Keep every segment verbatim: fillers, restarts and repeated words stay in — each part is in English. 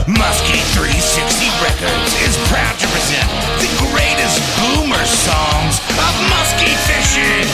Muskie three sixty Records is proud to present the greatest boomer songs of muskie fishing.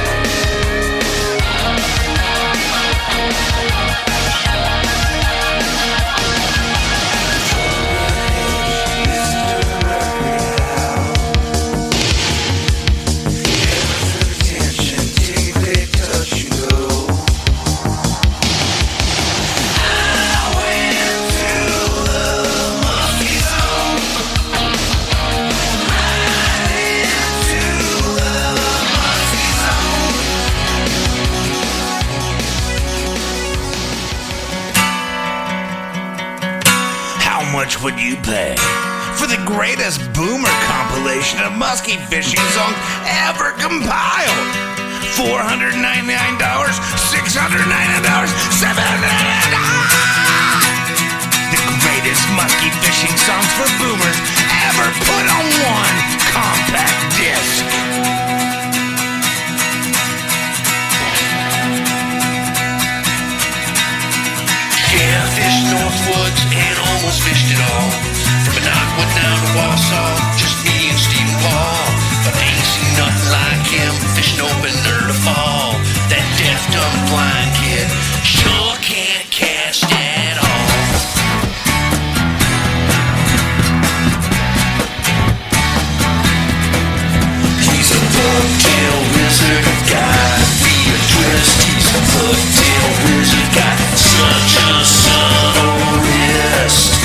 How much would you pay for the greatest boomer compilation of muskie fishing songs ever compiled? four hundred ninety-nine dollars, six hundred ninety-nine dollars, seven hundred ninety-nine dollars. The greatest muskie fishing songs for boomers ever put on one compact disc. Yeah, I fished Northwoods and almost fished it all. From Minocqua down to Wausau, just me and Stephen Wall. But I ain't seen nothing like him fishing opener to fall. That deaf, dumb, blind kid sure can't cast at all. He's a bucktail wizard, got me a twist. He's a bucktail wizard, got such a subtle wrist.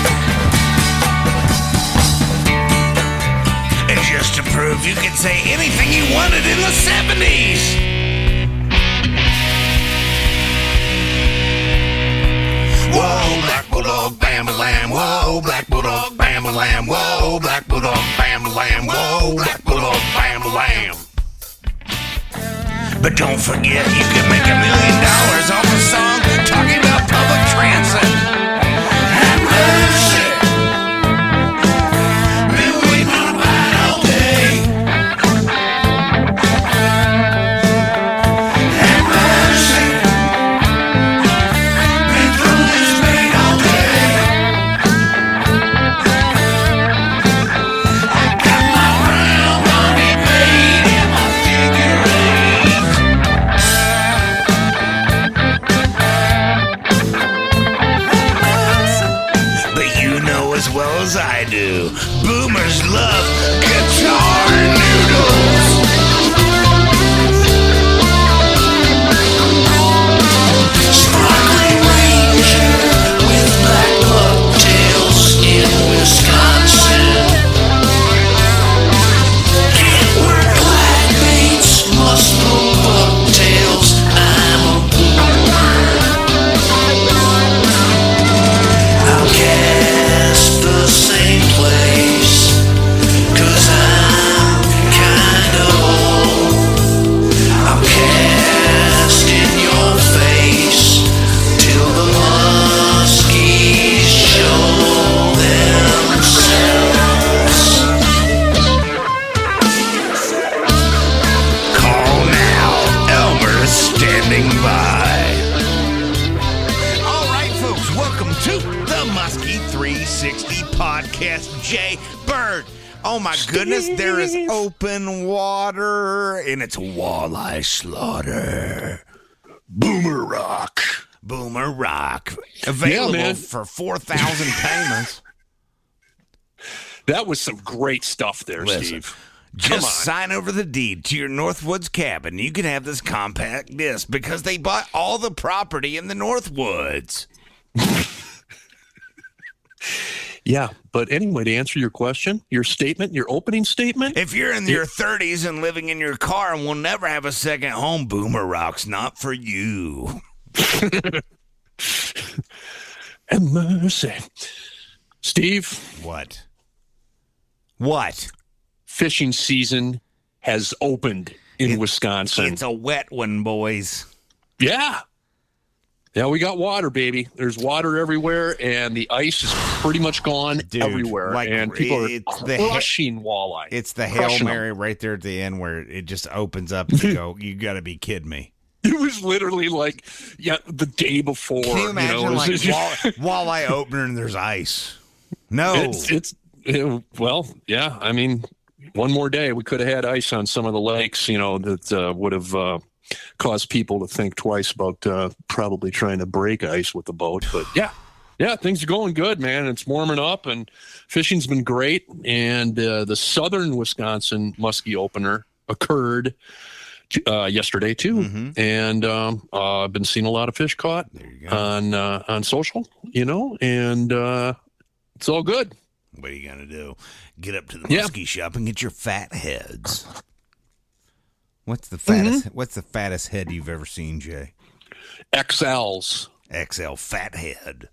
And just to prove you could say anything you wanted in the seventies. Whoa, black bulldog, bam-a-lam. Whoa, black bulldog, bam-a-lam. Whoa, black bulldog, bam-a-lam. Whoa, black bulldog, bam-a-lam. But don't forget, you can make a million dollars off a song talking about public transit. Have mercy. Been waiting on a ride all day. Have mercy. Been throwing this bait all day. I got my round money paid in my figure eight. But you know as well as I do, boomers love guitar noodles. Sparkling Ranger with black bucktails in Wisconsin. Can't work black baits, must pull bucktails. I'm a boomer. I'll cast the same place, 'cause I'm kinda old. I'll cast in your face till the muskies show themselves. Call now. Elmer's standing by. All right, folks, welcome to the Muskie three sixty podcast. Jay Bird. Oh my goodness, there is open water and it's walleye slaughter. Boomer Rock. Boomer Rock. Available man. for four thousand payments. That was some great stuff there, Listen, Steve. Come Just on. sign over the deed to your Northwoods cabin. You can have this compact disc because they bought all the property in the Northwoods. Yeah, but anyway, to answer your question, your statement, your opening statement, If you're in your thirties and living in your car and will never have a second home, Boomer Rock's not for you. and mercy. Steve, What? What? fishing season has opened in It- Wisconsin. It's a wet one, boys. Yeah. Yeah, we got water, baby. There's water everywhere, and the ice is pretty much gone Dude, everywhere. like, and people are it's the- crushing walleye. It's the Hail Crushing Mary right there at the end where it just opens up and you go, you got to be kidding me. It was literally like, yeah, the day before. Can you imagine, you know, like, it's, just- wall, walleye opener and there's ice? No. it's, it's it, well, yeah. I mean, one more day, we could have had ice on some of the lakes, you know, that uh, would have uh, caused people to think twice about uh, probably trying to break ice with the boat. But yeah, yeah, things are going good, man. It's warming up and fishing's been great. And uh, the Southern Wisconsin Muskie opener occurred uh, yesterday too. Mm-hmm. And um, uh, I've been seeing a lot of fish caught on uh, on social, you know, and uh, it's all good. What are you going to do? Get up to the Yeah. muskie shop and get your fat heads. What's the fattest Mm-hmm. What's the fattest head you've ever seen, Jay? X Ls. X L fat head.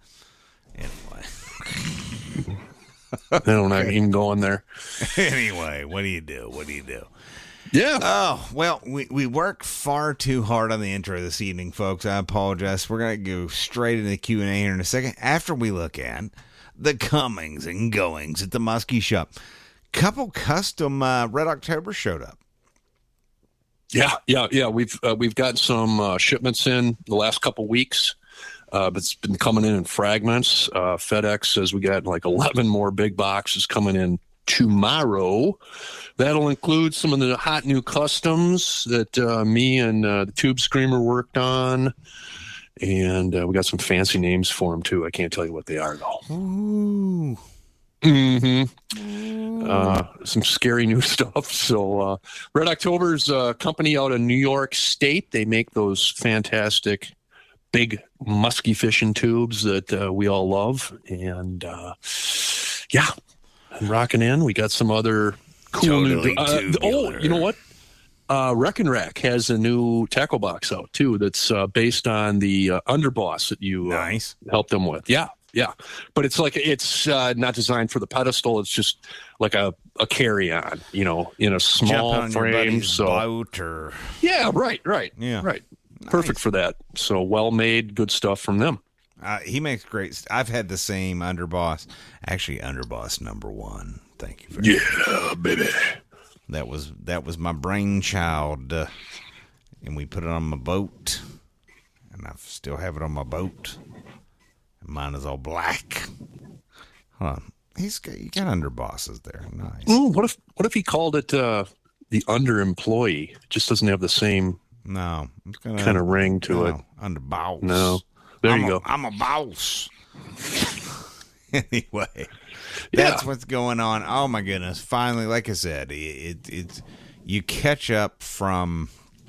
Anyway. I don't know, even going there. Anyway, what do you do? What do you do? Yeah. Oh, well, we, we worked far too hard on the intro this evening, folks. I apologize. We're going to go straight into the Q and A here in a second after we look at the comings and goings at the Muskie Shop. Couple custom uh, Red October showed up. Yeah, yeah, yeah. We've uh, we've got some uh, shipments in the last couple weeks. Uh, but it's been coming in in fragments. Uh, FedEx says we got like eleven more big boxes coming in tomorrow. That'll include some of the hot new customs that uh, me and uh, the Tube Screamer worked on. And uh, we got some fancy names for them, too. I can't tell you what they are, though. Ooh. Mm-hmm. Uh, some scary new stuff. So uh, Red October's a company out of New York State. They make those fantastic big musky fishing tubes that uh, we all love. And uh, yeah, I'm rocking in. We got some other cool Totally new... Uh, oh, tubular. you know what? Uh, Wreck and Rack has a new tackle box out, too, that's uh, based on the uh, Underboss that you uh, Nice. helped them with. Yeah, yeah. But it's like, it's uh, not designed for the pedestal. It's just like a, a carry-on, you know, in a small Jump on your frame. buddy's So boat or... yeah, right, right. Yeah. Right. Perfect for that. So well-made, good stuff from them. Uh, he makes great... St- I've had the same Underboss. Actually, Underboss number one. Thank you very much. Yeah, baby. That was that was my brainchild, uh, and we put it on my boat, and I still have it on my boat. Mine is all black. Hold on, he's got, you got underbosses there. Nice. Ooh, what if what if he called it uh, the underemployee? It just doesn't have the same No, it's gonna kind of ring to no, it. Underboss. No, there I'm you a, go. I'm a boss. Anyway, Yeah. that's what's going on. Oh my goodness! Finally, like I said, it, it it's you catch up from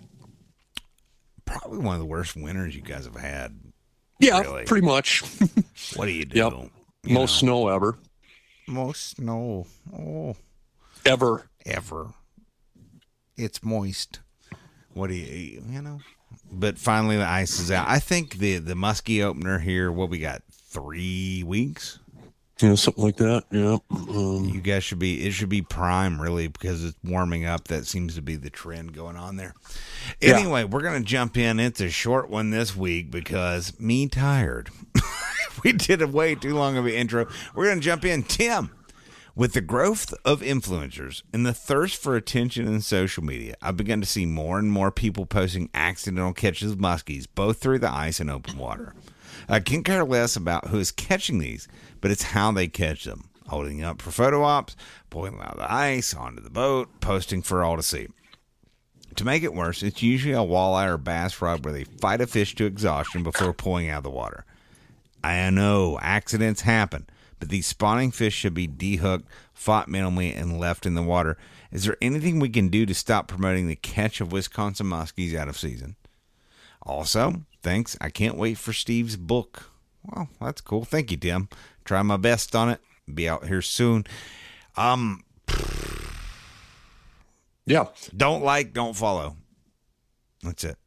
probably one of the worst winters you guys have had. Yeah, really. pretty much. What do you do? Yep. You Most know, snow ever, most snow. Oh, ever. ever. It's moist. What do you you know? But finally, the ice is out. I think the the muskie opener here. What we got? Three weeks. You know, something like that. Yeah. Um, You guys should be, it should be prime, really, because it's warming up. That seems to be the trend going on there. Yeah. Anyway, we're going to jump in. It's a short one this week because me tired. We did a way too long of an intro. We're going to jump in. Tim, with the growth of influencers and the thirst for attention in social media, I've begun to see more and more people posting accidental catches of muskies, both through the ice and open water. I can care less about who is catching these, but it's how they catch them. Holding up for photo ops, pulling them out of the ice, onto the boat, posting for all to see. To make it worse, it's usually a walleye or bass rod where they fight a fish to exhaustion before pulling out of the water. I know, accidents happen, but these spawning fish should be dehooked, fought minimally, and left in the water. Is there anything we can do to stop promoting the catch of Wisconsin muskies out of season? Also, thanks. I can't wait for Steve's book. Well, that's cool. Thank you, Tim. Try my best on it. Be out here soon. Um, yeah. don't like, don't follow. That's it.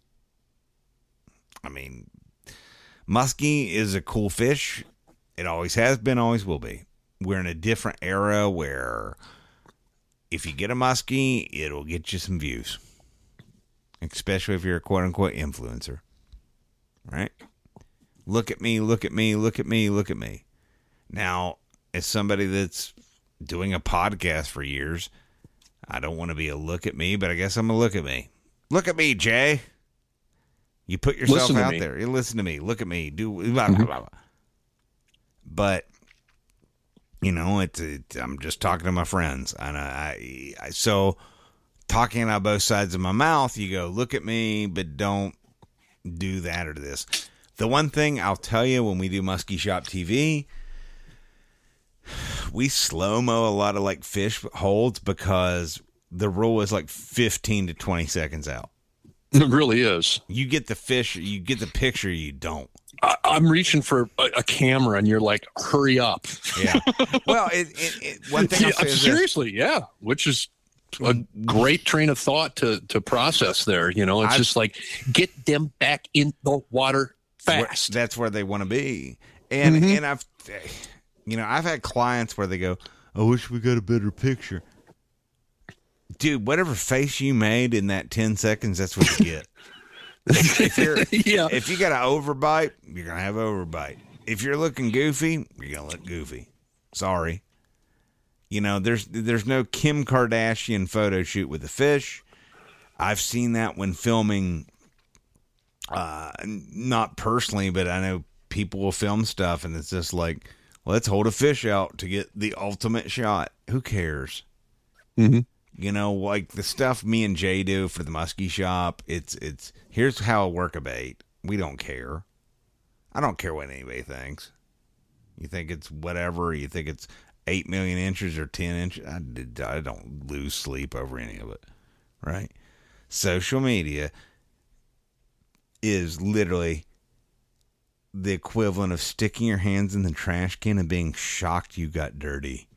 I mean, muskie is a cool fish. It always has been, always will be. We're in a different era where if you get a muskie, it'll get you some views. Especially if you're a quote-unquote influencer. Right? Look at me, look at me, look at me, look at me. Now, as somebody that's doing a podcast for years, I don't want to be a look at me, but I guess I'm a look at me. Look at me, Jay. You put yourself Listen to out me. there. You listen to me. Look at me. Do blah, blah, blah, blah. But you know, it's it, I'm just talking to my friends, and I, I so talking out both sides of my mouth. You go, look at me, but don't do that or this. The one thing I'll tell you when we do Muskie Shop T V, we slow mo a lot of like fish holds because the rule is like fifteen to twenty seconds out. It really is. You get the fish, you get the picture, you don't. I, I'm reaching for a, a camera, and you're like, "Hurry up!" Yeah. Well, it, it, it, one thing I'll Yeah, say is this. seriously, yeah. Which is a great train of thought to to process. There, you know, it's I've- just like get them back in the water fast. Where- that's where they want to be. And Mhm. and I've, you know, I've had clients where they go, "I wish we got a better picture." Dude, whatever face you made in that ten seconds, that's what you get. if you're, Yeah. if you got an overbite, you're gonna have overbite. If you're looking goofy, you're gonna look goofy. Sorry. You know, there's there's no Kim Kardashian photo shoot with a fish. I've seen that when filming. Uh, not personally, but I know people will film stuff, and it's just like, let's hold a fish out to get the ultimate shot. Who cares? Mm-hmm. You know, like the stuff me and Jay do for the Muskie Shop. It's it's here's how I work a bait. We don't care. I don't care what anybody thinks. You think it's whatever. You think it's eight million inches or ten inches. I did. I don't lose sleep over any of it. Right? Social media is literally the equivalent of sticking your hands in the trash can and being shocked you got dirty.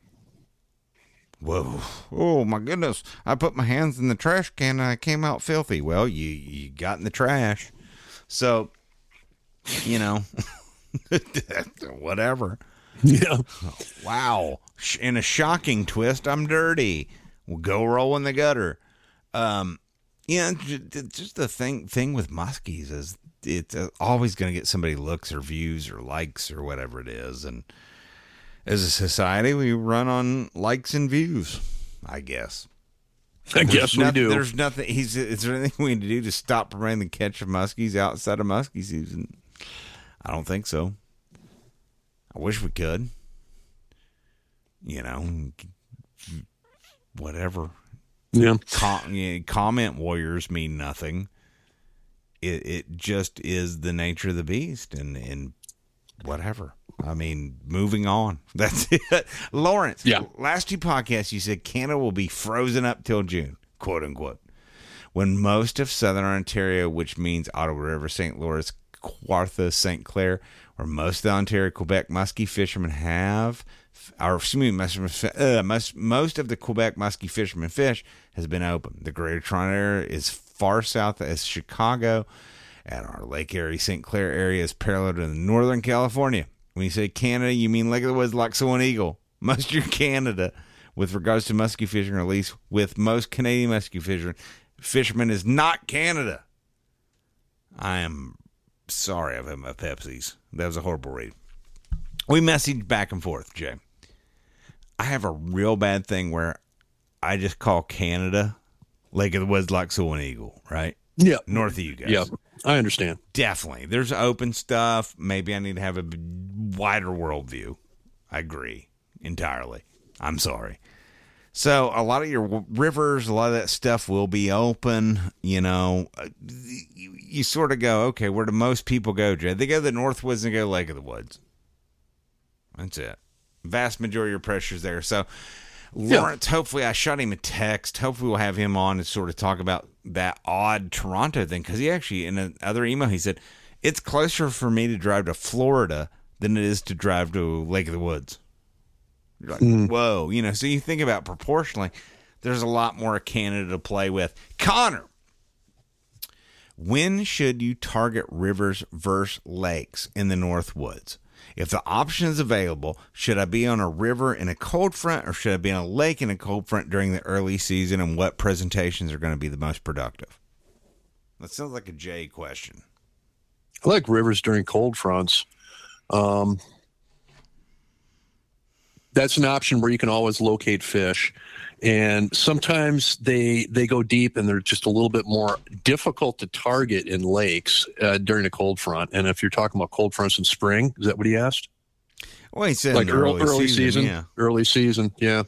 Whoa. Oh, my goodness. I put my hands in the trash can and I came out filthy. Well, you, you got in the trash. So, you know, whatever. Yeah. Wow. In a shocking twist, I'm dirty. We'll go roll in the gutter. Um, yeah, just the thing thing with muskies is it's always going to get somebody looks or views or likes or whatever it is. And as a society, we run on likes and views, I guess. I There's guess we nothing, do. There's nothing. He's. Is there anything we can do to stop promoting the catch of muskies outside of muskie season? I don't think so. I wish we could. You know, whatever. Yeah. Com- yeah, comment warriors mean nothing. It it just is the nature of the beast, and and whatever. I mean, moving on. That's it. Lawrence, Yeah. last two podcasts you said Canada will be frozen up till June, quote unquote. When most of southern Ontario, which means Ottawa River, Saint Lawrence, Kawartha, Saint Clair, where most of the Ontario Quebec muskie fishermen have, or excuse me, uh, most, most of the Quebec muskie fishermen fish has been open. The Greater Toronto area is far south as Chicago, and our Lake Erie, Saint Clair area is parallel to Northern California. When you say Canada, you mean Lake of the Woods, Lac-Sault, and Eagle. Most of your Canada, with regards to muskie fishing, or at least with most Canadian muskie fishermen, fishermen is not Canada. I am sorry I've had my Pepsis. That was a horrible read. We messaged back and forth, Jay. I have a real bad thing where I just call Canada Lake of the Woods, Lac-Sault, and Eagle, right? Yeah. North of you guys. Yeah. I understand. Definitely. There's open stuff. Maybe I need to have a wider worldview. I agree entirely. I'm sorry. So a lot of your rivers, a lot of that stuff will be open. You know, you, you sort of go, okay, where do most people go, Jay? They go to the Northwoods and go Lake of the Woods. That's it. Vast majority of your pressure's there. So Lawrence, yeah. Hopefully I shot him a text. Hopefully we'll have him on and sort of talk about that odd Toronto thing. Because he actually, in another email, he said, it's closer for me to drive to Florida than it is to drive to Lake of the Woods. You're like, mm. Whoa. You know, so you think about proportionally, there's a lot more Canada to play with. Connor, when should you target rivers versus lakes in the North Woods? If the option is available, should I be on a river in a cold front or should I be on a lake in a cold front during the early season, and what presentations are going to be the most productive? That sounds like a Jay question. I like rivers during cold fronts. Um, that's an option where you can always locate fish. And sometimes they they go deep and they're just a little bit more difficult to target in lakes uh, during a cold front. And if you're talking about cold fronts in spring, is that what he asked? Well, he said like early, early season, season, yeah. early season, yeah,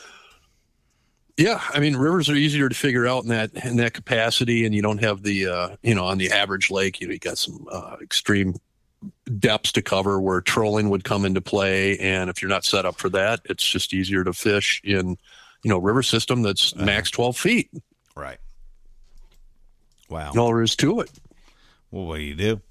yeah. I mean, rivers are easier to figure out in that in that capacity, and you don't have the uh, you know on the average lake, you know, you got some uh, extreme depths to cover where trolling would come into play, and if you're not set up for that, it's just easier to fish in you know river system that's uh-huh. max twelve feet. Right. Wow. All there is to it. Well, what do you do?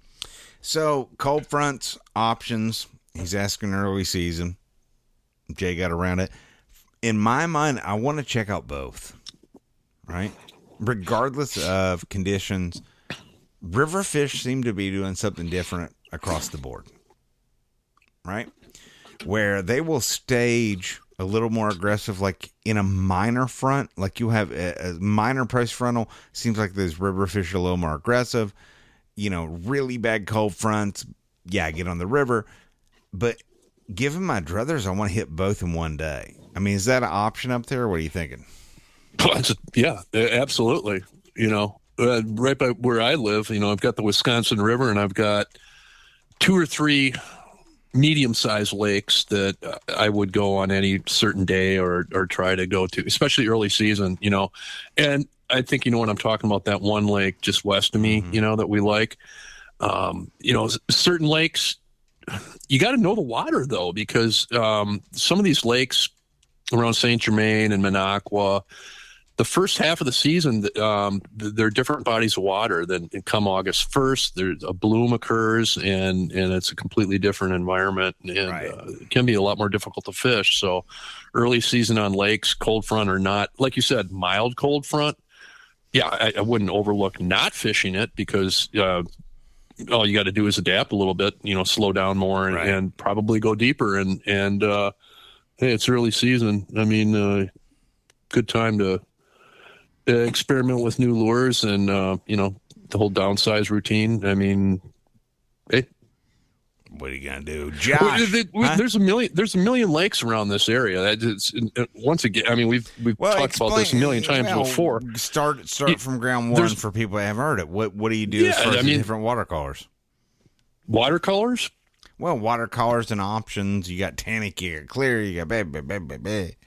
So cold fronts options. He's asking early season. Jay got around it. In my mind, I want to check out both, right? Regardless of conditions, river fish seem to be doing something different across the board, right? Where they will stage a little more aggressive, like in a minor front, like you have a, a minor price frontal. Seems like those river fish are a little more aggressive. You know, really bad cold fronts. Yeah, get on the river. But given my druthers, I want to hit both in one day. I mean, is that an option up there? What are you thinking? Yeah, absolutely. You know, uh, right by where I live, you know, I've got the Wisconsin River, and I've got two or three medium-sized lakes that uh, I would go on any certain day or or try to go to, especially early season, you know. And I think you know what I'm talking about, that one lake just west of me, mm-hmm. you know, that we like. Um, you know, certain lakes, you got to know the water, though, because um, some of these lakes around Saint Germain and Minocqua, the first half of the season, um, they're different bodies of water. Then come August first, there's a bloom occurs, and, and it's a completely different environment, and right. uh, it can be a lot more difficult to fish. So early season on lakes, cold front or not, like you said, mild cold front, yeah, I, I wouldn't overlook not fishing it because uh, – all you got to do is adapt a little bit, you know, slow down more and, right. and probably go deeper. And, and, uh, hey, it's early season. I mean, uh, good time to uh, experiment with new lures and, uh, you know, the whole downsize routine. I mean, hey, what are you going to do? Josh, huh? There's a million, there's a million lakes around this area. That is, once again, I mean, we've, we've well, talked explain, about this a million times well, before. Start, start it, from ground one for people that haven't heard it. What, what do you do yeah, as far as I mean, different watercolors? Watercolors? Well, watercolors and options. You got tannic, you got clear, you got baby, baby, baby.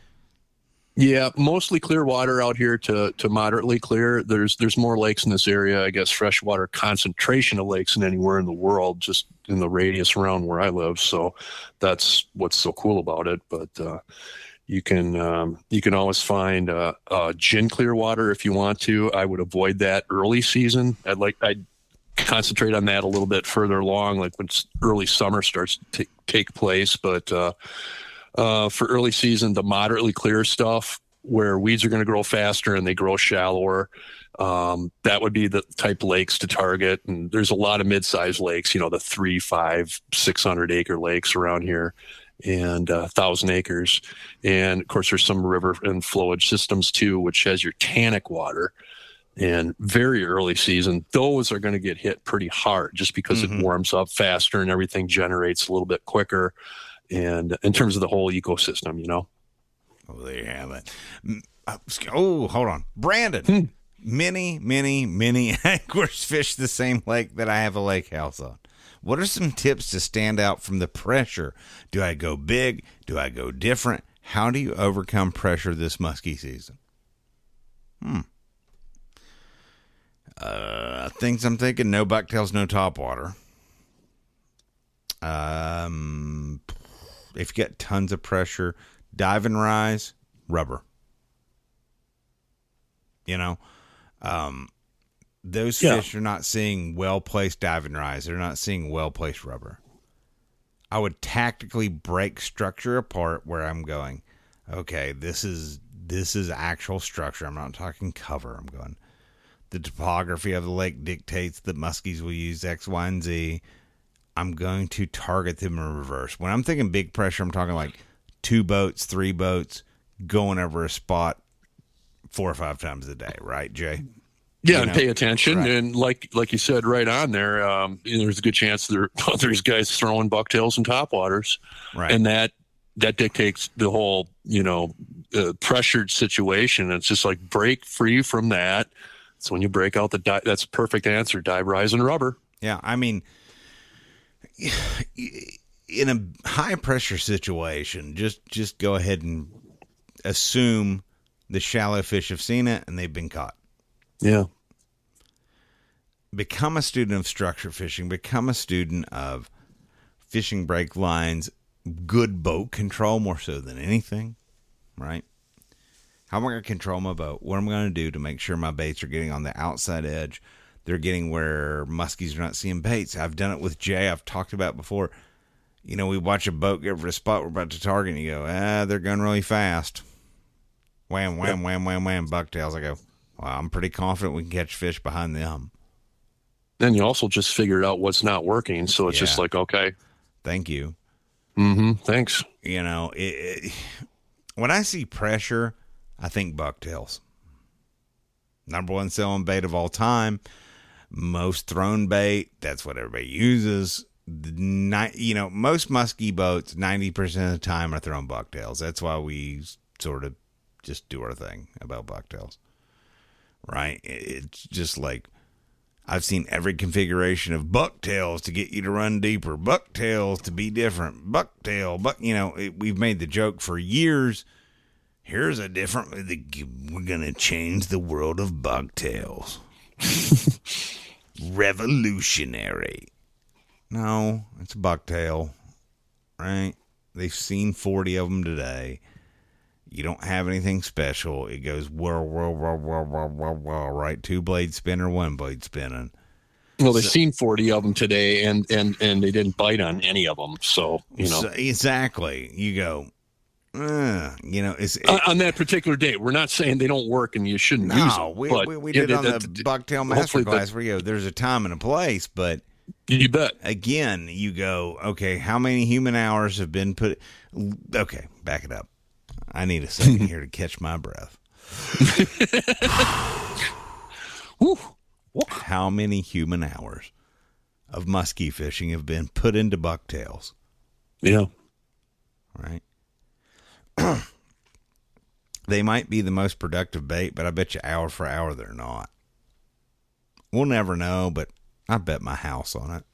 Yeah, mostly clear water out here to, to moderately clear. There's there's more lakes in this area, I guess, freshwater concentration of lakes than anywhere in the world, just in the radius around where I live. So that's what's so cool about it. But uh, you can um, you can always find uh, uh, gin clear water if you want to. I would avoid that early season. I'd like I'd concentrate on that a little bit further along, like when early summer starts to t- take place. But uh, Uh, for early season, the moderately clear stuff where weeds are going to grow faster and they grow shallower, um, that would be the type lakes to target. And there's a lot of mid-sized lakes, you know, the three, five, six hundred acre lakes around here, and a uh, thousand acres. And of course, there's some river and flowage systems too, which has your tannic water. And very early season, those are going to get hit pretty hard just because mm-hmm. it warms up faster and everything generates a little bit quicker. And in terms of the whole ecosystem, you know. Oh, there you have it. Oh, hold on. Brandon, hmm. many, many, many anglers fish the same lake that I have a lake house on. What are some tips to stand out from the pressure? Do I go big? Do I go different? How do you overcome pressure this muskie season? Hmm. Uh, things I'm thinking, no bucktails, no topwater. Um... If you get tons of pressure, dive and rise, rubber. You know, um, those yeah. fish are not seeing well-placed dive and rise. They're not seeing well-placed rubber. I would tactically break structure apart where I'm going, okay, this is this is actual structure. I'm not talking cover. I'm going, the topography of the lake dictates that muskies will use X, Y, and Z. I'm going to target them in reverse. When I'm thinking big pressure, I'm talking like two boats, three boats, going over a spot four or five times a day, right, Jay? Yeah, you and know? pay attention. Right. And like like you said right on there, um, you know, there's a good chance there there's guys throwing bucktails and topwaters. Right. And that that dictates the whole, you know, uh, pressured situation. It's just like break free from that. So when you break out the di- that's a perfect answer. Dive, rise, and rubber. Yeah, I mean, in a high pressure situation, just just go ahead and assume the shallow fish have seen it and they've been caught. Yeah. Become a student of structure fishing. Become a student of fishing break lines, good boat control more so than anything, right? How am I going to control my boat? What am I going to do to make sure my baits are getting on the outside edge? They're getting where muskies are not seeing baits. I've done it with Jay. I've talked about it before. You know, we watch a boat get over a spot we're about to target, and you go, ah, they're going really fast. Wham, wham, wham, wham, wham, bucktails. I go, well, I'm pretty confident we can catch fish behind them. Then you also just figured out what's not working. So it's Yeah. just like, okay. Thank you. Mm-hmm. Thanks. You know, it, it, when I see pressure, I think bucktails. Number one selling bait of all time. Most thrown bait. That's what everybody uses. The ni- you know, most musky boats, ninety percent of the time are throwing bucktails. That's why we sort of just do our thing about bucktails. Right? It's just like, I've seen every configuration of bucktails to get you to run deeper, bucktails to be different, bucktail, but you know, it, we've made the joke for years. Here's a different, we're going to change the world of bucktails. Revolutionary. No, it's a bucktail, right? They've seen forty of them today. You don't have anything special. It goes whirl, whirl, whirl, whirl, whirl, whirl, whirl, right? Two blade spinner, one blade spinning. Well, they've So- seen forty of them today, and, and, and they didn't bite on any of them. So, you know, So, exactly. You go, uh, you know, it's it, on, on that particular day, we're not saying they don't work and you shouldn't use no. them. We, but we we yeah, did on that- the that- bucktail hopefully masterclass that- where you go, there's a time and a place, but You bet. again, you go, okay, how many human hours have been put? Okay, back it up. I need a second here to catch my breath. Whew. How many human hours of muskie fishing have been put into bucktails? Yeah. Right? They might be the most productive bait, but I bet you hour for hour they're not. We'll never know, but I bet my house on it.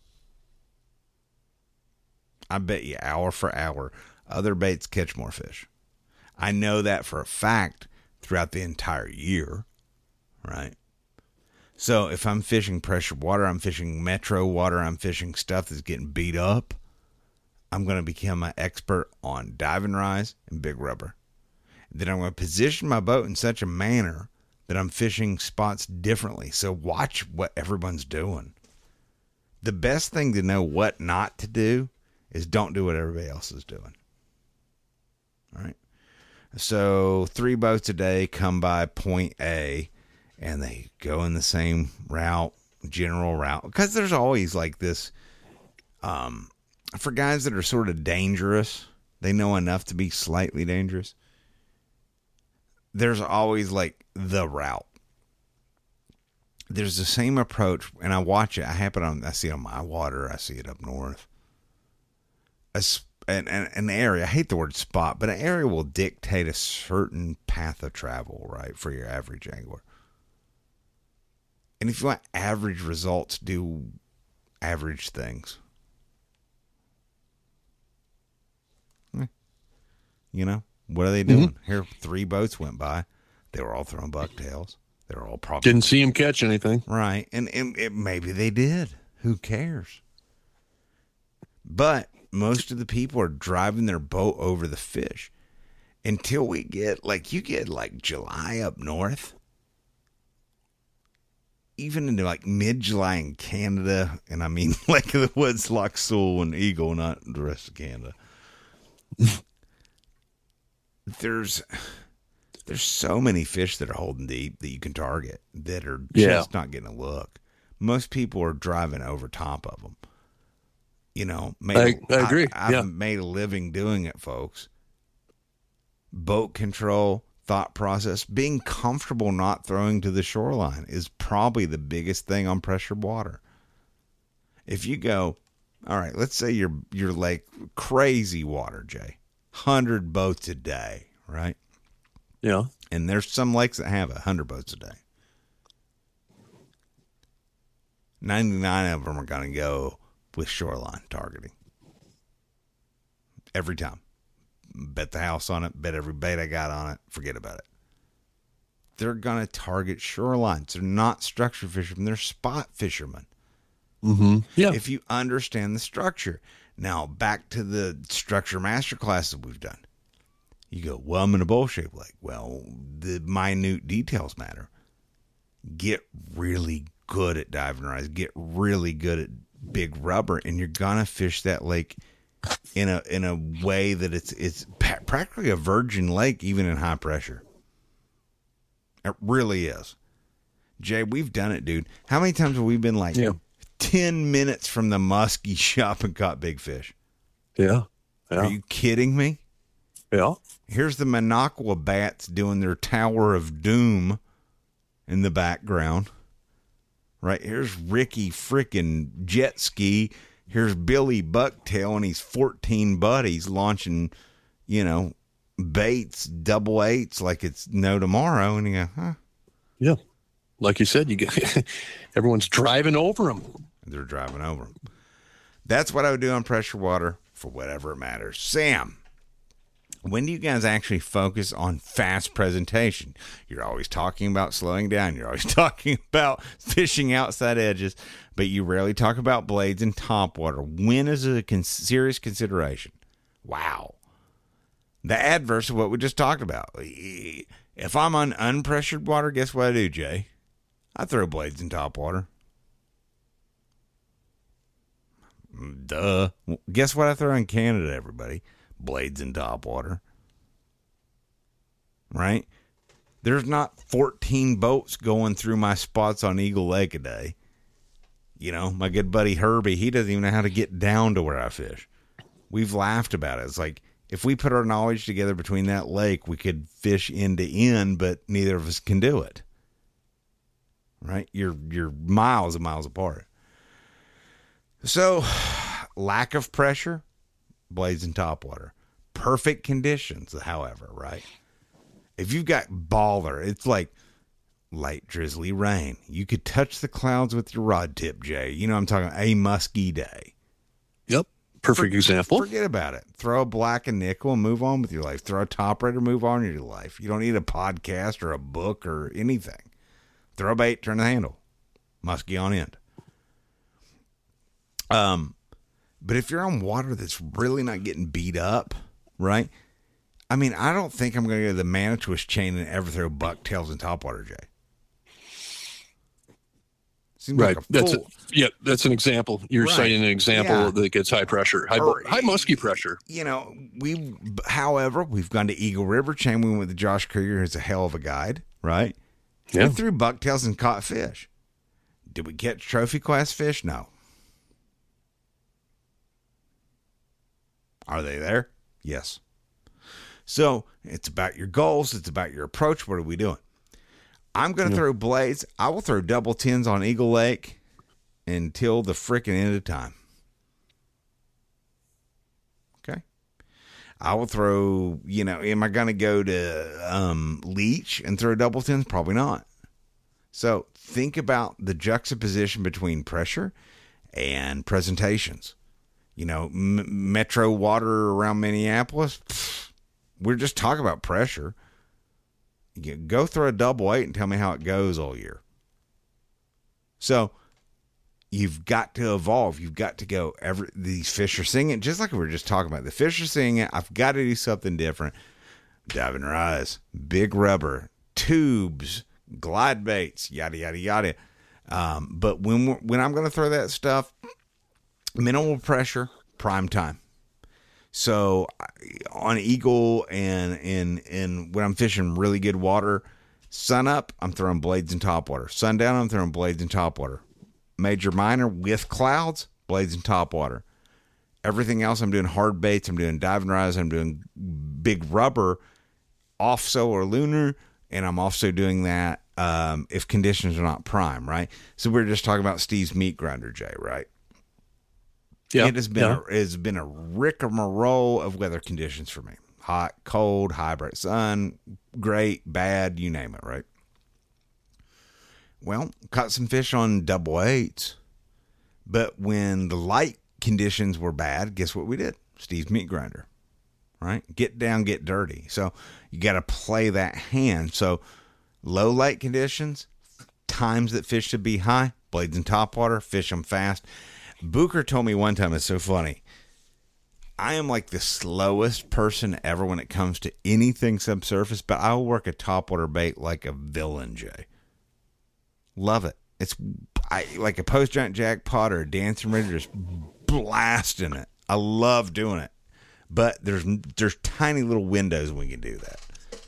I bet you hour for hour other baits catch more fish. I know that for a fact throughout the entire year, right? So if I'm fishing pressure water, I'm fishing metro water, I'm fishing stuff that's getting beat up, I'm going to become an expert on dive and rise and big rubber. Then I'm going to position my boat in such a manner that I'm fishing spots differently. So watch what everyone's doing. The best thing to know what not to do is don't do what everybody else is doing. All right. So three boats a day come by point A and they go in the same route, general route. Because there's always like this, um, for guys that are sort of dangerous, they know enough to be slightly dangerous. There's always like the route. There's the same approach, and I watch it. I happen on, I see it on my water. I see it up north. A, an, an, an area, I hate the word spot, but an area will dictate a certain path of travel, right, for your average angler. And if you want average results, do average things. You know, what are they doing? Mm-hmm. Here, three boats went by. They were all throwing bucktails. They were all probably didn't see him catch anything, right? And, and it, maybe they did. Who cares? But most of the people are driving their boat over the fish until we get like you get like July up north, even into like mid July in Canada, and I mean like the woods, like Sewell and Eagle, not the rest of Canada. There's there's so many fish that are holding deep that you can target that are just yeah. not getting a look. Most people are driving over top of them. You know, made, I, I agree. I, I've yeah. made a living doing it, folks. Boat control, thought process, being comfortable not throwing to the shoreline is probably the biggest thing on pressured water. If you go, all right, let's say you're you're like crazy water, Jay. hundred boats a day, right? Yeah. And there's some lakes that have a hundred boats a day. ninety-nine of them are going to go with shoreline targeting. Every time. Bet the house on it. Bet every bait I got on it. Forget about it. They're going to target shorelines. They're not structure fishermen. They're spot fishermen. Mm-hmm. Yeah. If you understand the structure. Now, back to the structure master classes we've done. You go, well, I'm in a bowl-shaped lake. Well, the minute details matter. Get really good at diving rise. Get really good at big rubber, and you're gonna fish that lake in a in a way that it's it's practically a virgin lake, even in high pressure. It really is. Jay, we've done it, dude. How many times have we been like yeah. ten minutes from the muskie shop and caught big fish? Yeah. yeah. Are you kidding me? Yeah. Here's the Minocqua bats doing their Tower of Doom in the background. Right, here's Ricky frickin' jet ski. Here's Billy Bucktail and his fourteen buddies launching, you know, baits, double eights like it's no tomorrow. And you go, huh? Yeah. Like you said, you get everyone's driving over them. They're driving over them. That's what I would do on pressure water for whatever it matters. Sam, when do you guys actually focus on fast presentation? You're always talking about slowing down. You're always talking about fishing outside edges, but you rarely talk about blades and top water. When is it a con- serious consideration? Wow. The adverse of what we just talked about. If I'm on unpressured water, guess what I do, Jay? I throw blades in top water. Duh. Guess what I throw in Canada, everybody? Blades in top water. Right? There's not fourteen boats going through my spots on Eagle Lake a day. You know, my good buddy Herbie, he doesn't even know how to get down to where I fish. We've laughed about it. It's like, if we put our knowledge together between that lake, we could fish end to end, but neither of us can do it. Right? You're, you're miles and miles apart. So, lack of pressure, blades in top water. Perfect conditions, however, right? If you've got baller, it's like light drizzly rain. You could touch the clouds with your rod tip, Jay. You know I'm talking about a musky day. Yep. Perfect For, example. Forget about it. Throw a black and nickel and move on with your life. Throw a top raider, move on with your life. You don't need a podcast or a book or anything. Throw a bait, turn the handle. Musky on end. Um, but if you're on water that's really not getting beat up, right? I mean, I don't think I'm going to go to the Manitous chain and ever throw bucktails in topwater, Jay. Seems right. Like a that's a, fool. yeah. That's an example. You're Right. citing an example Yeah. that gets high pressure, high, Or- high musky pressure. You know, we, however, we've gone to Eagle River chain. We went with Josh Krieger, who's a hell of a guide, right? Yeah. We threw bucktails and caught fish. Did we catch trophy class fish? No. Are they there? Yes. So it's about your goals. It's about your approach. What are we doing? I'm going to Yeah. throw blades. I will throw double tens on Eagle Lake until the freaking end of time. Okay. I will throw, you know, am I going to go to um, Leech and throw double tens? Probably not. So think about the juxtaposition between pressure and presentations. You know, m- metro water around Minneapolis, pfft, we're just talking about pressure. You go throw a double eight and tell me how it goes all year. So you've got to evolve. You've got to go. Every these fish are singing, just like we were just talking about. The fish are singing. I've got to do something different. Dive and rise, big rubber, tubes, glide baits, yada yada yada. Um, but when we're, when I'm going to throw that stuff, minimal pressure, prime time. So on Eagle and and and when I'm fishing really good water, sun up, I'm throwing blades in topwater. Sundown, I'm throwing blades in topwater. Major, minor, with clouds, blades in topwater. Everything else, I'm doing hard baits. I'm doing dive and rise. I'm doing big rubber, offso or lunar, and I'm also doing that um, if conditions are not prime, right? So we we're just talking about Steve's meat grinder, Jay, right? Yeah, it has been yeah. a, it has been a rigmarole of weather conditions for me. Hot, cold, high, bright sun, great, bad, you name it, right? Well, caught some fish on double eights, but when the light conditions were bad, guess what we did? Steve's Meat Grinder, right? Get down, get dirty. So you got to play that hand. So low light conditions, times that fish should be high, blades in topwater, fish them fast. Booker told me one time, it's so funny, I am like the slowest person ever when it comes to anything subsurface, but I will work a topwater bait like a villain, Jay. Love it. It's I, like a post giant jackpot or a dancing rig, just blasting it. I love doing it, but there's there's tiny little windows when we can do that.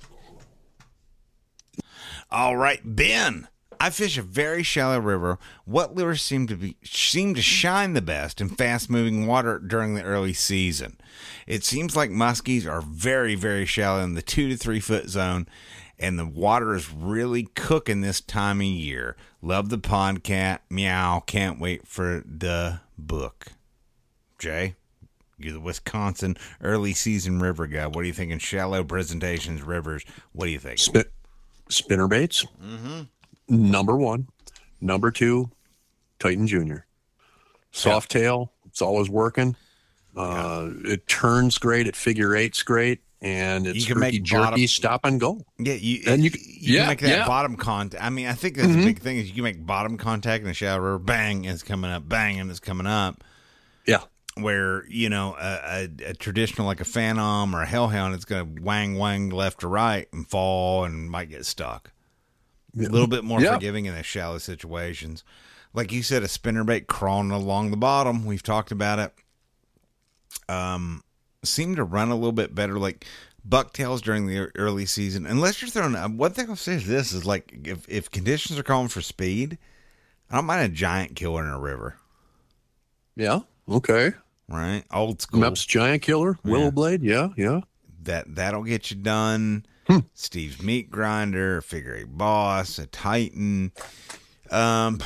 All right, Ben. I fish a very shallow river. What lures seem to be seem to shine the best in fast-moving water during the early season? It seems like muskies are very, very shallow in the two to three foot zone, and the water is really cooking this time of year. Love the pond cat. Meow. Can't wait for the book. Jay, you're the Wisconsin early season river guy. What are you thinking? Shallow presentations, rivers. What do you think? Spin, spinner baits. Mm-hmm. Number one. Number two, Titan Junior. Soft Yep. tail. It's always working. Uh, it turns great. It figure eight's great. And it's You can freaky make jerky bottom- stop and go. Yeah, you, And you you, can- can yeah, make that yeah. bottom contact. I mean, I think that's Mhm. the big thing is you can make bottom contact in the shallow river. Bang, and it's coming up. Bang, and it's coming up. Yeah. Where, you know, a, a, a traditional like a Phantom or a Hellhound, it's going to wang, wang left to right and fall and might get stuck. A little bit more Yeah. forgiving in the shallow situations. Like you said, a spinnerbait crawling along the bottom. We've talked about it. Um, seem to run a little bit better, like bucktails during the early season. Unless you're throwing, uh, one thing I'll say is this, is like if, if conditions are calling for speed, I don't mind a giant killer in a river. Yeah. Okay. Right? Old school. Mep's Giant Killer. Willow Yeah. Blade. Yeah. Yeah. That, that'll get you done. Hmm. Steve's Meat Grinder, a Figure Eight Boss, a Titan. Um,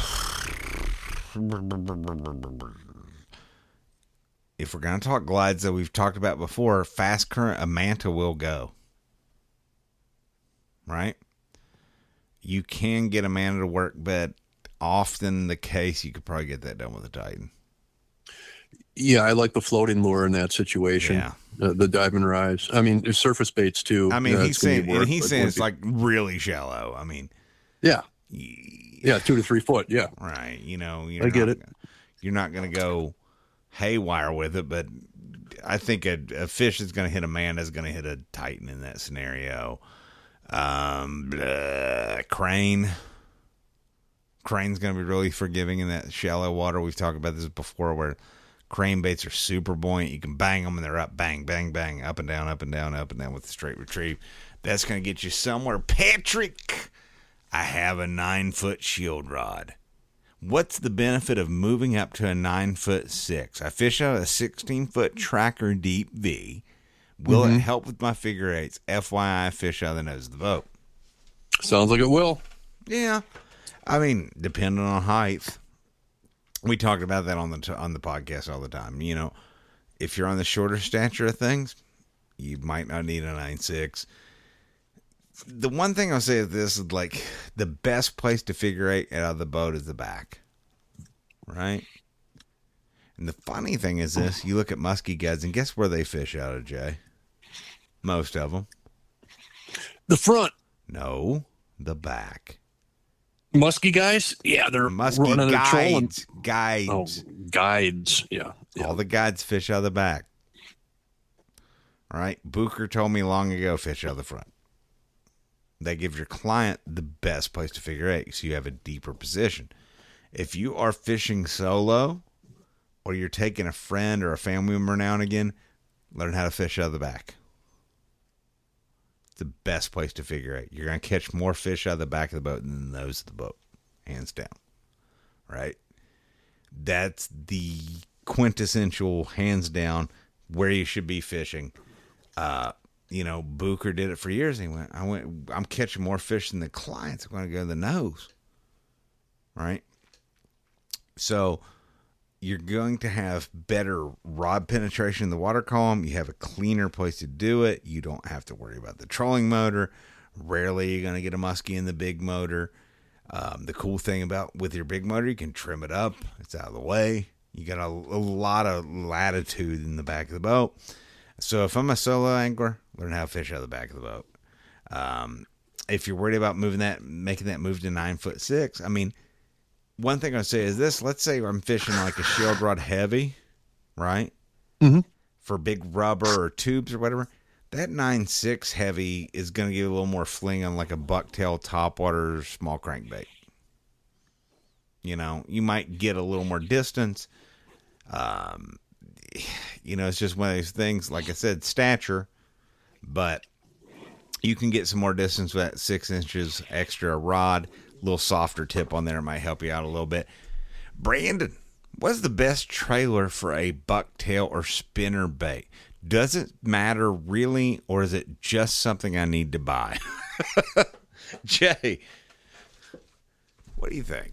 if we're going to talk glides that we've talked about before, fast current, a Manta will go. Right? You can get a Manta to work, but often the case you could probably get that done with a Titan. Yeah, I like the floating lure in that situation. Yeah. Uh, the diamond rise. I mean, there's surface baits too. I mean, Uh, he's it's gonna saying be work, and he's but saying would it's be- like really shallow. I mean, yeah, y- yeah, two to three foot. Yeah, right? You know, you're I get not- it. You're not going to go haywire with it, but I think a, a fish that's going to hit a Manta is going to hit a Titan in that scenario. Um, uh, crane, crane's going to be really forgiving in that shallow water. We've talked about this before, where crane baits are super buoyant. You can bang them and they're up, bang, bang, bang, up and down, up and down, up and down with a straight retrieve. That's going to get you somewhere. Patrick, I have a nine foot shield rod. What's the benefit of moving up to a nine foot six? I fish out a sixteen foot tracker deep V. Will Mm-hmm. it help with my figure eights? F Y I, I fish out of the nose of the boat. sounds like it will. Yeah, I mean, depending on height. We talked about that on the t- on the podcast all the time. You know, if you're on the shorter stature of things, you might not need a nine six. The one thing I'll say is this is like the best place to figure eight out of the boat is the back, right? And the funny thing is this: you look at musky guys, and guess where they fish out of, Jay? Most of them. The front No, the back. musky guys. Yeah, they're Musky running a trolling. guides, guides. Oh, guides. Yeah, yeah. All the guides fish out of the back. All right. Booker told me long ago, fish out of the front. That gives your client the best place to figure eight, so you have a deeper position. If you are fishing solo, or you're taking a friend or a family member now and again, learn how to fish out of the back. It's the best place to figure eight. You're going to catch more fish out of the back of the boat than the nose of the boat, hands down. Right? That's the quintessential, hands down, where you should be fishing. Uh, you know, Booker did it for years. And he went, I went, I'm catching more fish than the clients. I'm going to go to the nose. Right? So, You're going to have better rod penetration in the water column. You have a cleaner place to do it. You don't have to worry about the trolling motor. Rarely you're going to get a muskie in the big motor. Um, the cool thing about with your big motor, you can trim it up. It's out of the way. You got a, a lot of latitude in the back of the boat. So if I'm a solo angler, learn how to fish out of the back of the boat. Um, if you're worried about moving that, making that move to nine foot six, I mean, one thing I'd say is this. Let's say I'm fishing like a shield rod heavy, right? Mm-hmm. For big rubber or tubes or whatever. That nine six heavy is going to give a little more fling on like a bucktail topwater small crankbait. You know, you might get a little more distance. Um, you know, it's just one of those things, like I said, stature, but you can get some more distance with that six inches extra rod. A little softer tip on there might help you out a little bit. Brandon, what's the best trailer for a bucktail or spinner bait? Does it matter really, or is it just something I need to buy? Jay, what do you think?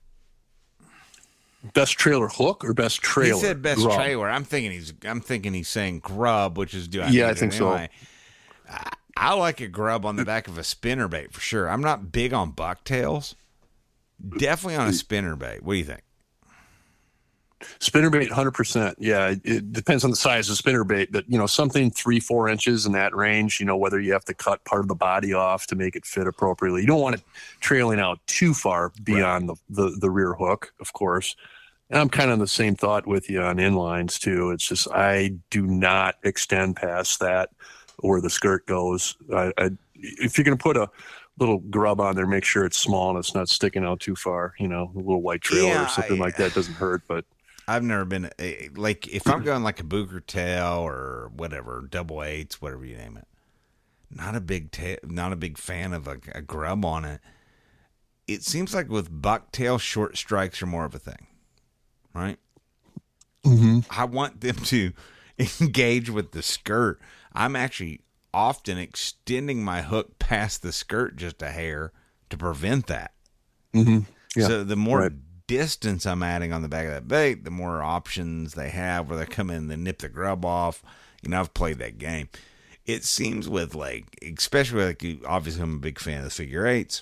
Best trailer hook or best trailer? He said best grub? trailer. I'm thinking he's. I'm thinking he's saying grub, which is do I? Yeah, need I it think so. anyway? I, I like a grub on the back of a spinner bait for sure. I'm not big on bucktails. Definitely on a spinner bait. What do you think? Spinnerbait, one hundred percent. Yeah, it, it depends on the size of spinnerbait, but you know, something three, four inches in that range. You know, whether you have to cut part of the body off to make it fit appropriately. You don't want it trailing out too far beyond right. the, the the rear hook, of course. And I'm kind of the same thought with you on inlines too. It's just I do not extend past that where the skirt goes. I, I, if you're going to put a little grub on there, make sure it's small and it's not sticking out too far. You know, a little white trailer yeah, or something I, like that doesn't hurt, but. I've never been like if I'm going like a booger tail or whatever, double eights, whatever you name it. Not a big ta- not a big fan of a, a grub on it. It seems like with bucktail, short strikes are more of a thing, right? Mm-hmm. I want them to engage with the skirt. I'm actually often extending my hook past the skirt just a hair to prevent that. Mm-hmm. Yeah, so the more. Right. distance I'm adding on the back of that bait, the more options they have where they come in and they nip the grub off. You know, I've played that game. It seems with like, especially like, obviously I'm a big fan of the figure eights.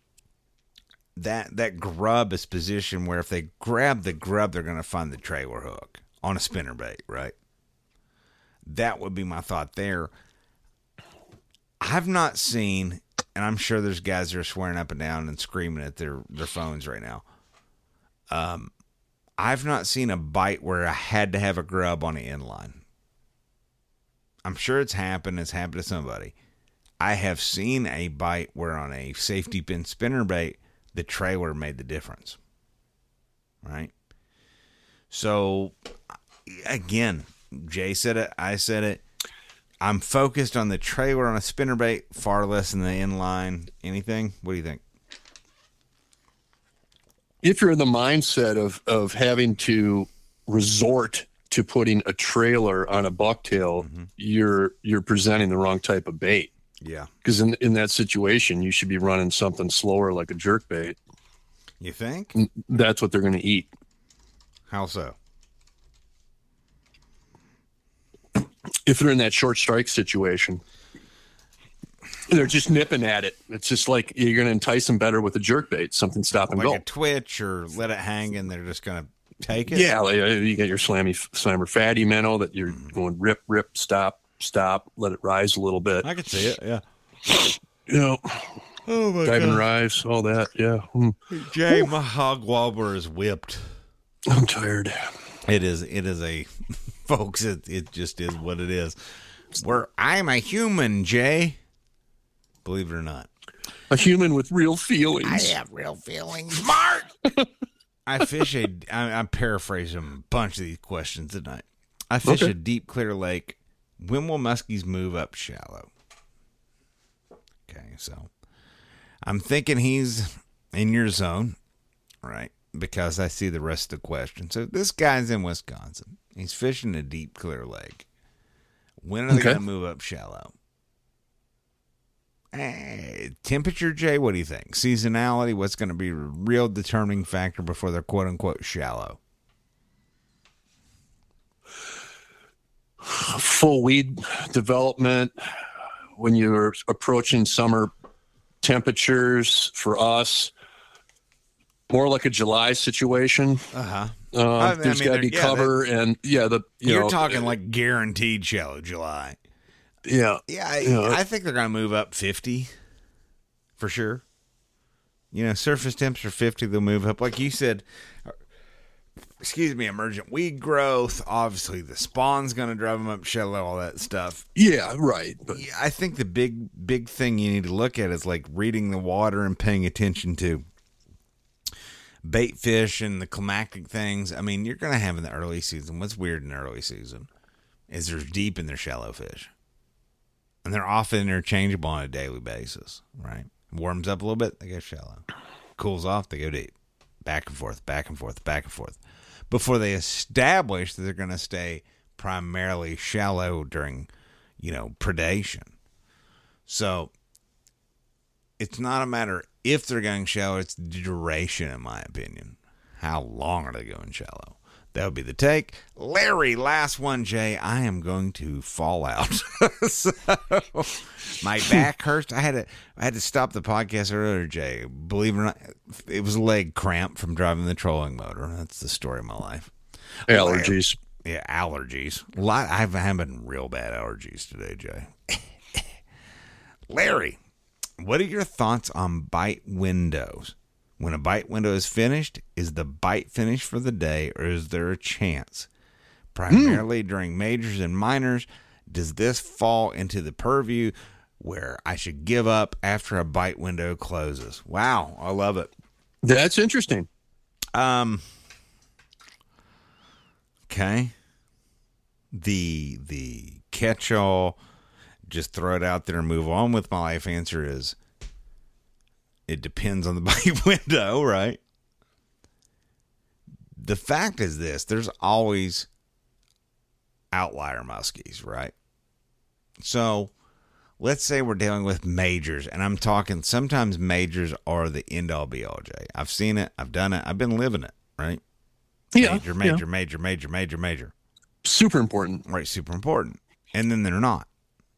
That that grub is positioned where if they grab the grub, they're going to find the trailer hook on a spinner bait, right? That would be my thought there. I've not seen, and I'm sure there's guys that are swearing up and down and screaming at their, their phones right now. Um, I've not seen a bite where I had to have a grub on the inline. I'm sure it's happened. It's happened to somebody. I have seen a bite where on a safety pin spinnerbait, the trailer made the difference. Right? So, again, Jay said it. I said it. I'm focused on the trailer on a spinnerbait, far less than the inline. Anything? What do you think? If you're in the mindset of, of having to resort to putting a trailer on a bucktail, mm-hmm. you're you're presenting the wrong type of bait. Yeah. Because in in that situation, you should be running something slower like a jerk bait. You think? That's what they're going to eat. How so? If they're in that short strike situation, they're just nipping at it. It's just like you're going to entice them better with a jerk bait, something stop and like go. Like a twitch or let it hang and they're just going to take it? Yeah, like, uh, you get your slammy, slammer fatty minnow that you're going rip, rip, stop, stop, let it rise a little bit. I can see it, yeah. You know, oh my dive and God. rise, all that, yeah. Mm. Jay, my hog wobbler is whipped. I'm tired. It is, it is a, folks, it, it just is what it is. Where I'm a human, Jay. Believe it or not. A human with real feelings. I have real feelings. Mark! I fish a, I, I'm paraphrasing a bunch of these questions tonight. I fish Okay. a deep, clear lake. When will muskies move up shallow? Okay, so I'm thinking he's in your zone, right? Because I see the rest of the question. So this guy's in Wisconsin. He's fishing a deep, clear lake. When are they Okay. going to move up shallow? Hey, temperature, Jay, what do you think? Seasonality, what's going to be a real determining factor before they're quote-unquote shallow? full weed development when you're approaching summer temperatures for us, more like a July situation. Uh-huh. Uh, I there's mean, got to be yeah, cover, that- and yeah, the you You're know, talking like guaranteed shallow July. yeah, Yeah, I, Yeah. I think they're going to move up fifty for sure. You know, surface temps are fifty. They'll move up. Like you said, excuse me, emergent weed growth. Obviously, the spawn's going to drive them up shallow, all that stuff. yeah, right. But Yeah, I think the big, big thing you need to look at is like reading the water and paying attention to bait fish and the climactic things. I mean, you're going to have in the early season. What's weird in the early season is there's deep and there's shallow fish. And they're often interchangeable on a daily basis, right? Warms up a little bit, they go shallow. Cools off, they go deep. Back and forth, back and forth, back and forth. Before they establish that they're going to stay primarily shallow during, you know, predation. So it's not a matter if they're going shallow, it's the duration, in my opinion. How long are they going shallow? That would be the take. Larry, last one, Jay. I am going to fall out. So, my back hurts. I had to I had to stop the podcast earlier, Jay. Believe it or not, it was a leg cramp from driving the trolling motor. That's the story of my life. allergies. Yeah, allergies. A lot. I've having real bad allergies today, Jay. Larry, what are your thoughts on bite windows? When a bite window is finished, is the bite finished for the day, or is there a chance? Primarily mm. during majors and minors, does this fall into the purview where I should give up after a bite window closes? Wow, I love it. That's interesting. Um. Okay. The the catch-all, just throw it out there and move on with my life answer is, it depends on the bite window, right? The fact is this, there's always outlier muskies, right? So let's say we're dealing with majors, and I'm talking sometimes majors are the end-all be-all, Jay. I've seen it. I've done it. I've been living it, right? Yeah. Major, major, yeah. major, major, major, major. Super important. Right, super important. And then they're not.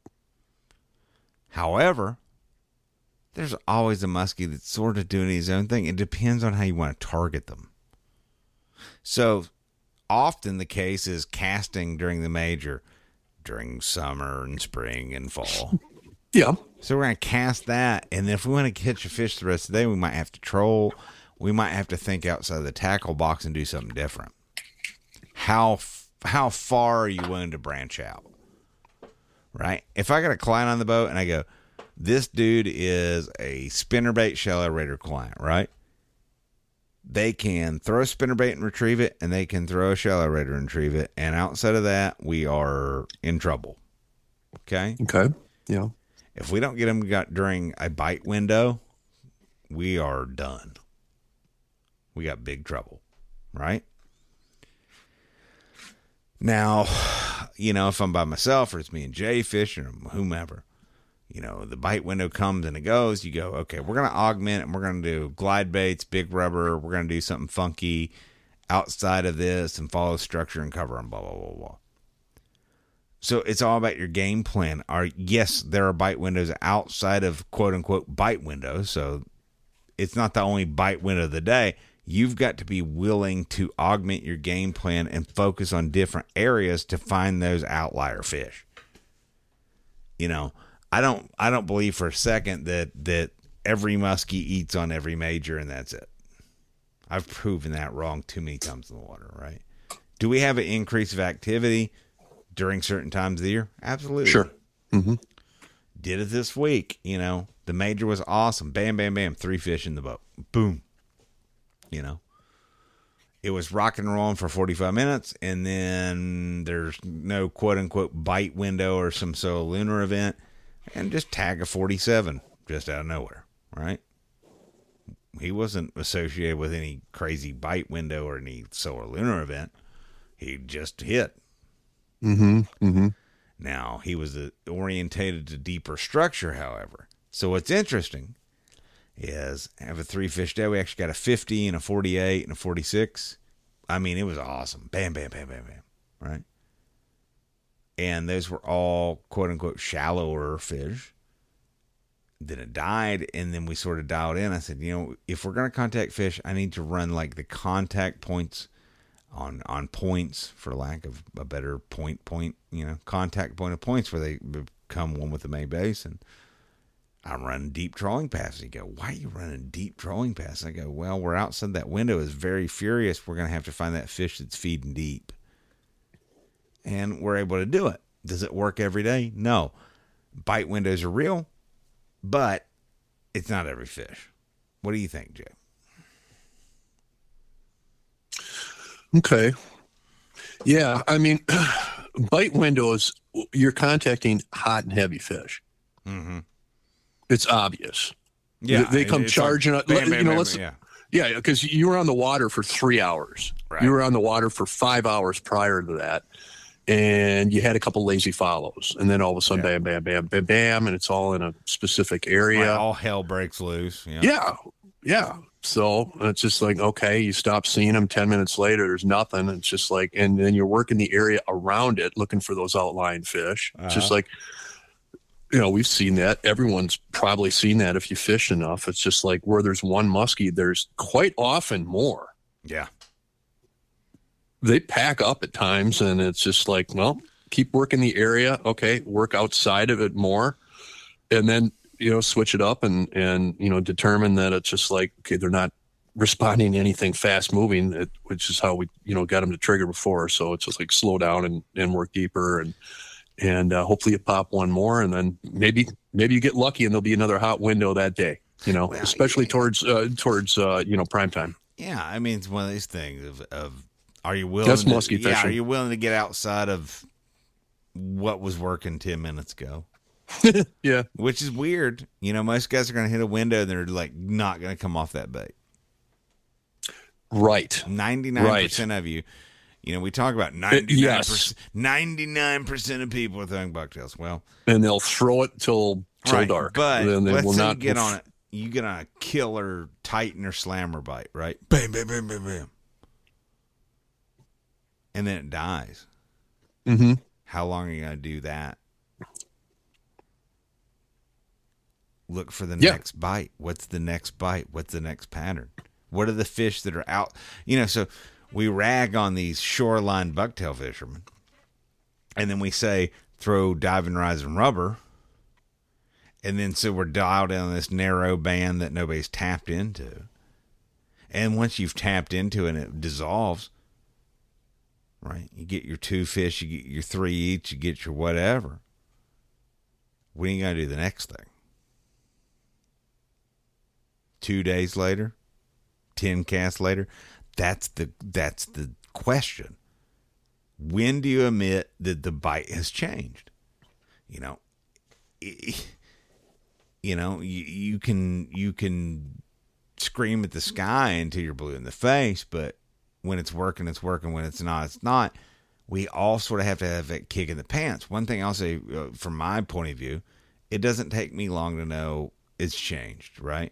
However, there's always a muskie that's sort of doing his own thing. It depends on how you want to target them. So often the case is casting during the major, during summer and spring and fall. Yeah. So we're going to cast that. And if we want to catch a fish the rest of the day, we might have to troll. We might have to think outside the tackle box and do something different. How how far are you willing to branch out? Right? If I got a client on the boat and I go, this dude is a spinnerbait shallow raider client, right? They can throw a spinnerbait and retrieve it, and they can throw a shallow raider and retrieve it. And outside of that, we are in trouble. Okay? Okay. Yeah. If we don't get them got during a bite window, we are done. We got big trouble, right? Now, you know, if I'm by myself or it's me and Jay fishing or whomever, you know, the bite window comes and it goes. You go, okay, we're going to augment and we're going to do glide baits, big rubber. We're going to do something funky outside of this and follow structure and cover and blah, blah, blah, blah. So it's all about your game plan. Are yes, there are bite windows outside of quote unquote bite windows. So it's not the only bite window of the day. You've got to be willing to augment your game plan and focus on different areas to find those outlier fish. You know, I don't I don't believe for a second that, that every muskie eats on every major and that's it. I've proven that wrong too many times in the water, right? Do we have an increase of activity during certain times of the year? Absolutely. Sure. Mm-hmm. Did it this week. You know, the major was awesome. Bam, bam, bam. Three fish in the boat. Boom. You know, it was rock and rolling for forty-five minutes, and then there's no quote unquote bite window or some sort of lunar event, and just tag a forty-seven just out of nowhere, right? He wasn't associated with any crazy bite window or any solar lunar event. He just hit. Mm-hmm. Mm-hmm. Now, he was uh, orientated to deeper structure, however. So what's interesting is have a three fish day. We actually got a fifty and a forty-eight and a forty-six. I mean, it was awesome. Bam, bam, bam, bam, bam. Right? and those were all quote unquote shallower fish. Then it died, and then we sort of dialed in. I said, you know, if we're going to contact fish, I need to run like the contact points on on points, for lack of a better point point, you know, contact point of points where they become one with the main basin. I'm running deep trawling passes. You go, why are you running deep trawling passes? I go, well, we're outside that window is very furious. We're going to have to find that fish that's feeding deep. And we're able to do it. Does it work every day? No. Bite windows are real, but it's not every fish. What do you think, Joe? Okay. Yeah, I mean, bite windows, you're contacting hot and heavy fish. Mm-hmm. It's obvious. Yeah, they, they come it's charging like, up. bam, bam, you know, bam, let's, yeah. yeah, because you were on the water for three hours. Right. You were on the water for five hours prior to that, and you had a couple lazy follows, and then all of a sudden, Yeah. bam, bam, bam, bam, bam, and it's all in a specific area. Right, all hell breaks loose. Yeah. Yeah, yeah. So it's just like, okay, you stop seeing them. Ten minutes later, there's nothing. It's just like, and then you're working the area around it, looking for those outlying fish. It's just Uh-huh. like, you know, we've seen that. Everyone's probably seen that if you fish enough. It's just like where there's one muskie, there's quite often more. Yeah. They pack up at times, and it's just like, well, keep working the area. Okay, work outside of it more, and then, you know, switch it up and, and, you know, determine that it's just like, okay, they're not responding to anything fast moving, it, which is how we, you know, got them to trigger before. So it's just like slow down and, and work deeper, and, and uh, hopefully you pop one more, and then maybe, maybe you get lucky and there'll be another hot window that day, you know, Well, especially yeah. towards, uh, towards, uh, you know, prime time. Yeah. I mean, it's one of these things of, of are you willing That's to, musky yeah, fishing. are you willing to get outside of what was working ten minutes ago? Yeah. Which is weird. You know, most guys are going to hit a window and they're like not going to come off that bait. Right. ninety-nine percent of you, you know, we talk about ninety-nine percent, yes. ninety-nine percent of people are throwing bucktails. Well, And they'll throw it till, till right, dark. but then they let's will say not you get on it. You get on a killer Titan or Slammer bite, right? Bam, bam, bam, bam, bam. And then it dies. Mm-hmm. How long are you going to do that? Look for the Yeah. next bite. What's the next bite? What's the next pattern? What are the fish that are out? You know, so we rag on these shoreline bucktail fishermen. And then we say, throw diving rise and rubber. And then so we're dialed in on this narrow band that nobody's tapped into. And once you've tapped into it and it dissolves, right? You get your two fish, you get your three each, you get your whatever. What are you going to do the next thing? Two days later? Ten casts later? That's the that's the question. When do you admit that the bite has changed? You know, it, you know, you, you can you can scream at the sky until you're blue in the face, but when it's working, it's working. When it's not, it's not. We all sort of have to have that kick in the pants. One thing I'll say, uh, from my point of view, it doesn't take me long to know it's changed, right?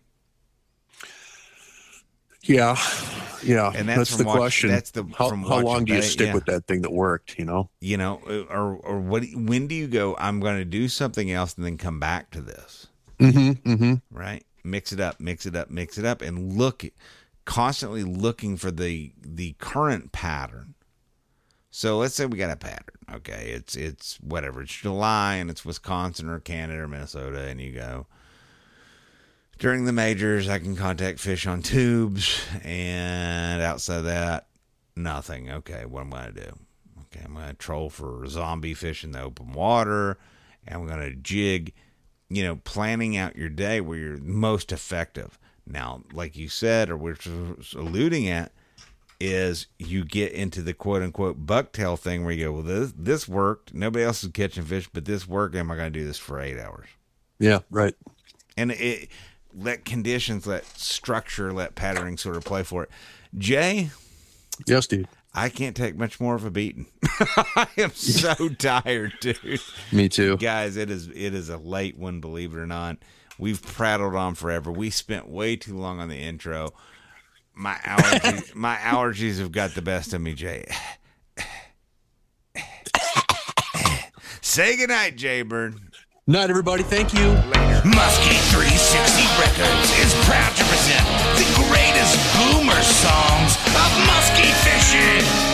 Yeah, yeah. And that's that's from the watch- question. that's the- how, from how long watching do you bait, stick yeah. with that thing that worked? You know. You know, or or what? When do you go? I'm going to do something else and then come back to this, Mm-hmm. Mm-hmm. right? Mix it up, mix it up, mix it up, and look, constantly looking for the the current pattern. So let's say we got a pattern. Okay, it's it's whatever. It's July and it's Wisconsin or Canada or Minnesota, and you go, during the majors, I can contact fish on tubes, and outside of that, nothing. Okay, what am I going to do? Okay, I'm going to troll for zombie fish in the open water, and I'm going to jig, you know, planning out your day where you're most effective. Now, like you said, or which was alluding at, is you get into the quote-unquote bucktail thing where you go, well, this, this worked. Nobody else is catching fish, but this worked. Am I going to do this for eight hours? Yeah. Right. And it let conditions, let structure, let patterning sort of play for it. Jay, Yes, dude. I can't take much more of a beating. I am so tired, dude. Me too. Guys, it is it is a late one, believe it or not. We've prattled on forever. We spent way too long on the intro. My allergies, my allergies have got the best of me, Jay. Say goodnight, Jaybird. Night, everybody. Thank you. Muskie three sixty Records is proud to present the greatest boomer songs of muskie fishing.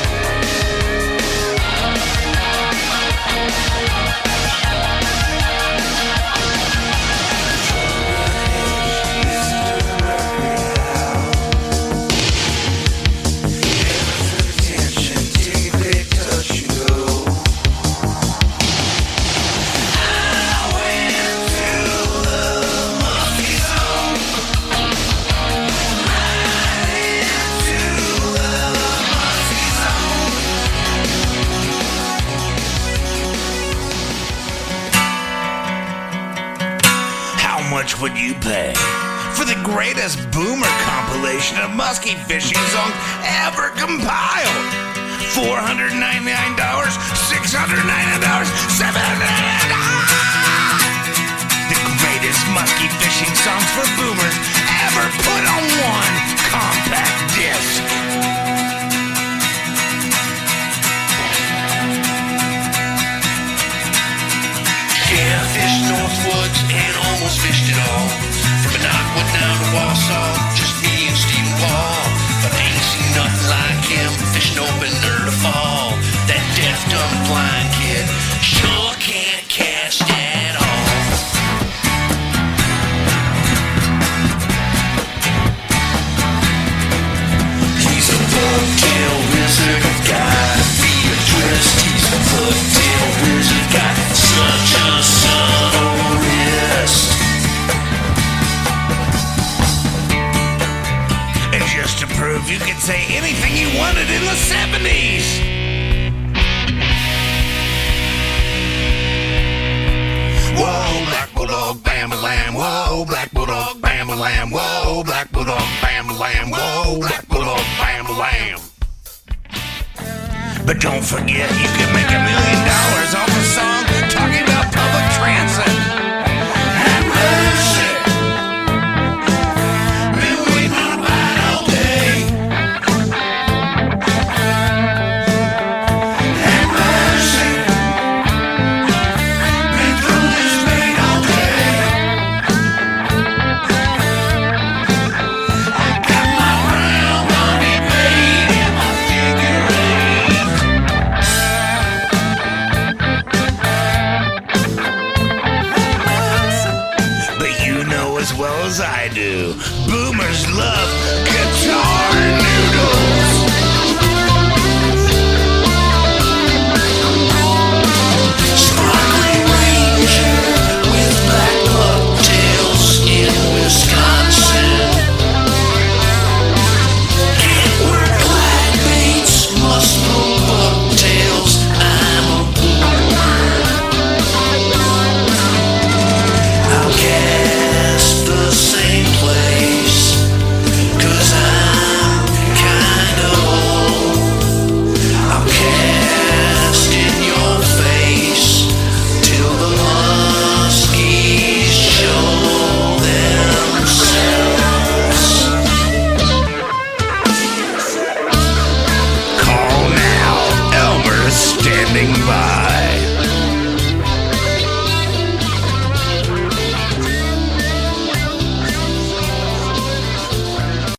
How much would you pay for the greatest boomer compilation of muskie fishing songs ever compiled? four hundred ninety-nine dollars, six hundred ninety-nine dollars, seven hundred ninety-nine dollars. The greatest muskie fishing songs for boomers ever put on one compact disc. Yeah, fished Northwoods and almost fished it all. From Minocqua down to Wausau, just me and Stephen Wall. But I ain't seen nothing like him, fishing opener to fall. That deaf, dumb, blind kid sure can't cast at all. He's a bucktail wizard, got me a twist. He's a bucktail wizard, got such a subtle wrist. And just to prove you could say anything you wanted in the seventies. Whoa, black bulldog, bam-a-lam. Whoa, black bulldog, bam-a-lam. Whoa, black bulldog, bam-a-lam. Whoa, black bulldog, bam-a-lam. But don't forget, you can make a million dollars off a song talking about public transit. Have mercy. Been waiting on a ride all day. Have mercy. Been through this pain all day. I got my round money paid in my figure eight. But you know as well as I do, boomers love guitar.